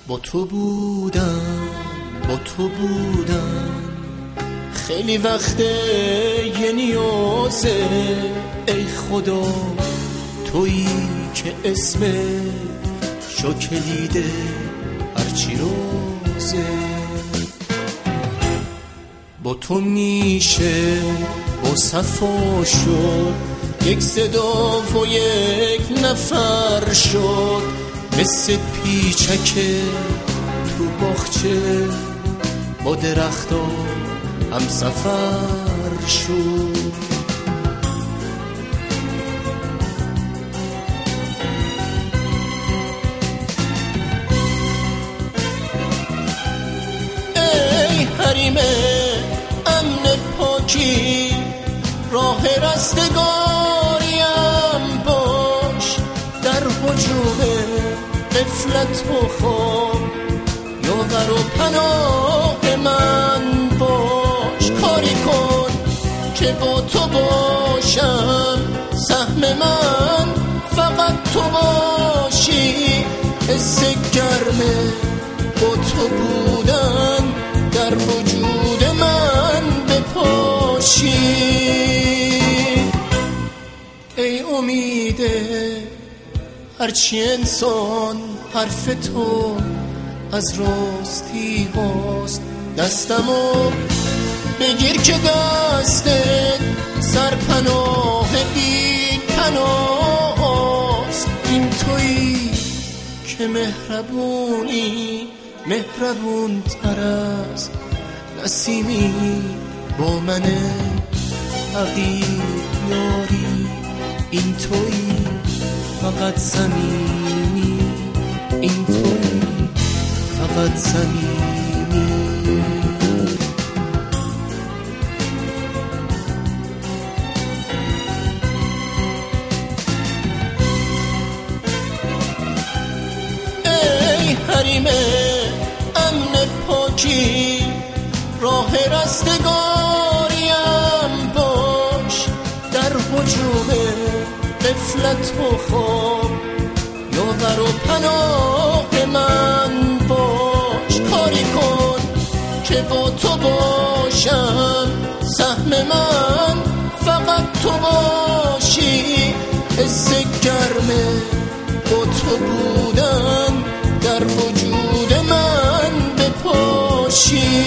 با تو بودم خیلی وقته یه نیازه، ای خدا تویی که اسم شو کلیده هرچی روزه. با تو میشه با صفا شد، یک صدا و یک نفر شد، مثل پیچکه تو باغچه با درختا هم سفر شد. ای حریم امن پاکی، راه رستگاریم باش، در هجوم غفلت و خواب یاور و پناه من باش. کاری کن که با تو باشم، سهم من فقط تو باشی، حس گرمه با تو بودن در وجود من بپاشی. ای امیده هرچی انسان حرف تو از راستی هاست، دستمو بگیر که دستت سرپناه بی پناه است. این تویی که مهربونی، مهربون تر از نسیمی با من عقیق یاری. این تویی فقط صمیمی، این تویی فقط صمیمی. ای حریم امن پاکی، راه رستگاریم باش، در هجوم غفلت و خواب یاور و پناه من باش. کاری کن که با تو باشم، سهم من فقط تو باشی، حس گرمه با تو بودن در وجود من بپاشی.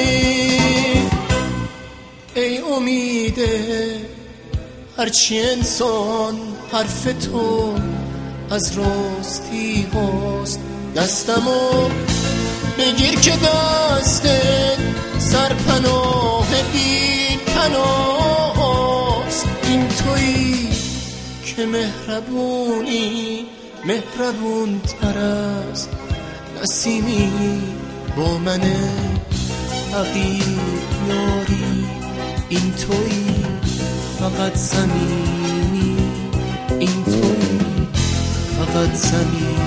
ای امیده هرچی انسان حرف تو از راستی هاست، دستمو بگیر که دستت سرپناه بی پناه است. این تویی که مهربونی، مهربون تر از نسیمی با من عقیق یاری. این تویی فقط صمیمی، این تویی فقط صمیمی.